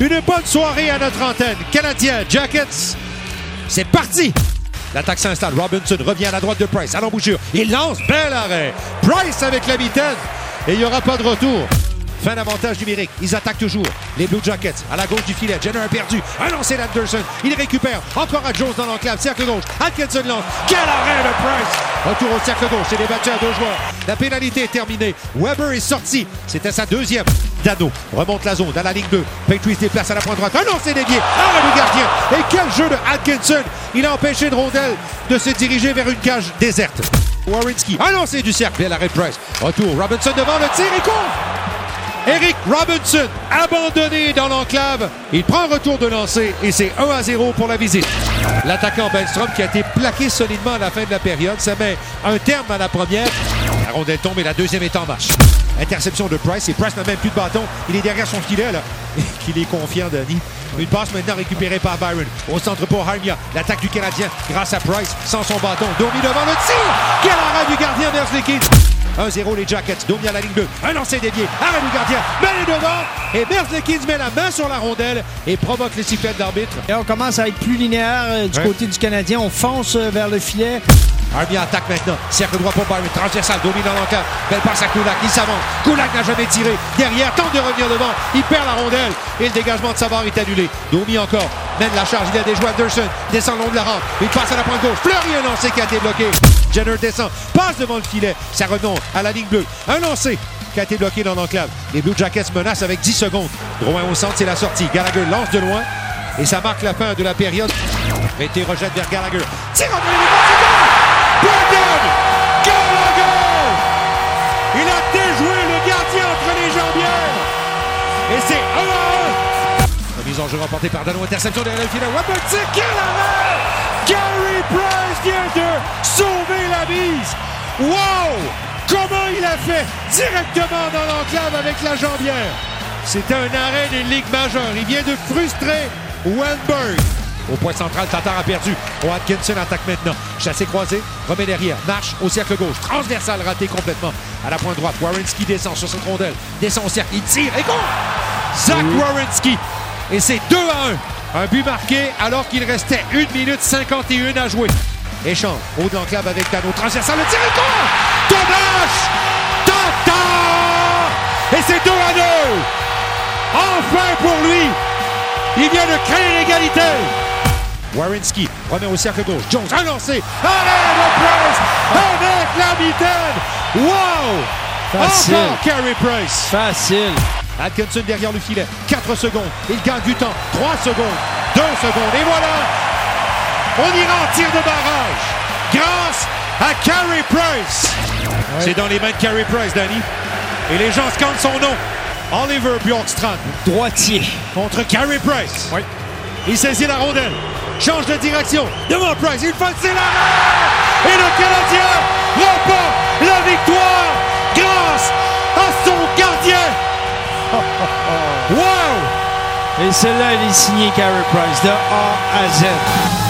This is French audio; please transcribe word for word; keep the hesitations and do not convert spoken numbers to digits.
Une bonne soirée à notre antenne. Canadien, Jackets, c'est parti! L'attaque s'installe. Robinson revient à la droite de Price. À l'embouchure. Il lance. Bel arrêt. Price avec la mitaine. Et il n'y aura pas de retour. Fin d'avantage numérique. Ils attaquent toujours. Les Blue Jackets à la gauche du filet. Jenner a perdu. Un lancer d'Anderson. Il récupère. Encore à Jones dans l'enclave. Cercle gauche. Atkinson lance. Quel arrêt de Price! Retour au cercle gauche. C'est débattu à deux joueurs. La pénalité est terminée. Weber est sorti. C'était sa deuxième. Dano remonte la zone dans la ligne deux. Patrice déplace à la pointe droite. Un lancer dévié. Arrêt du gardien. Et quel jeu de Atkinson! Il a empêché une rondelle de se diriger vers une cage déserte. Werenski. Un lancer du cercle. Bel arrêt de Price. Retour. Robinson devant le tir et court. Eric Robinson, abandonné dans l'enclave. Il prend un retour de lancer et c'est un à zéro pour la visite. L'attaquant Benstrom qui a été plaqué solidement à la fin de la période. Ça met un terme à la première. La rondelle tombe et la deuxième est en marche. Interception de Price et Price n'a même plus de bâton. Il est derrière son filet là. Qu'il est confiant, Denis. Une passe maintenant récupérée par Byron. Au centre pour Harmia. L'attaque du Canadien grâce à Price sans son bâton. Domi devant le tir. Quel arrêt du gardien Merzlikins. un zéro les Jackets. Domi à la ligne bleue. Un lancer dévié. Arrêt du gardien. Mêlé devant. Et Merzlikins met la main sur la rondelle et provoque les sifflets d'arbitre. Et on commence à être plus linéaire euh, du ouais. côté du Canadien. On fonce euh, vers le filet. Harmia attaque maintenant. Cercle droit pour Byron. Transversal. Domi dans l'enclave. Belle passe à Kulak. Il s'avance. Kulak n'a jamais tiré. Derrière. Tente de revenir devant. Il perd la rondelle. Et le dégagement de Savard est annulé. Domi encore. Mène la charge. Il a déjoué Anderson. Descend le long de la rampe. Il passe à la pointe gauche. Fleury un lancé qui a été bloqué. Jenner descend. Passe devant le filet. Ça remonte à la ligne bleue. Un lancé qui a été bloqué dans l'enclave. Les Blue Jackets menacent avec dix secondes. Drouin au centre. C'est la sortie. Gallagher lance de loin. Et ça marque la fin de la période. Été rejette vers Gallagher. Tire en Brandon Gallagher! Il a déjoué le gardien entre les jambières. Et c'est un à un. La mise en jeu remportée par Dano. Interception derrière le filet. Robinson, quel arrêt! Carey Price vient de sauver la mise. Wow! Comment il a fait? Directement dans l'enclave avec la jambière. C'était un arrêt des ligues majeures. Il vient de frustrer Wennberg. Au point central, Tatar a perdu. Oh, Atkinson attaque maintenant. Chassé croisé, remet derrière. Marche au cercle gauche. Transversal raté complètement. À la pointe droite, Werenski descend sur cette rondelle. Descend au cercle, il tire et goal! Zach oui. Werenski. Et c'est deux à un. Un but marqué alors qu'il restait une minute cinquante et un à jouer. Échange. Haut de l'enclave avec Dano. Transversal, le tir et goal! Dommage! Tatar! Et c'est deux à deux. Enfin pour lui! Il vient de créer l'égalité. Werenski remet au cercle gauche. Jones, un lancé. Allez, le Price avec la mitaine. Wow! Facile. Encore Carey Price. Facile. Atkinson derrière le filet. quatre secondes. Il gagne du temps. trois secondes. deux secondes. Et voilà! On ira en tir de barrage. Grâce à Carey Price. Ouais. C'est dans les mains de Carey Price, Danny. Et les gens scandent son nom. Oliver Bjorkstrand. Droitier. Contre Carey Price. Oui. Il saisit la rondelle. Change de direction. Devant Price. Il fait c'est l'arrêt. Et le Canadien remporte la victoire grâce à son gardien. Oh, oh, oh. Wow! Et celle-là, elle est signée Carey Price de A à Z.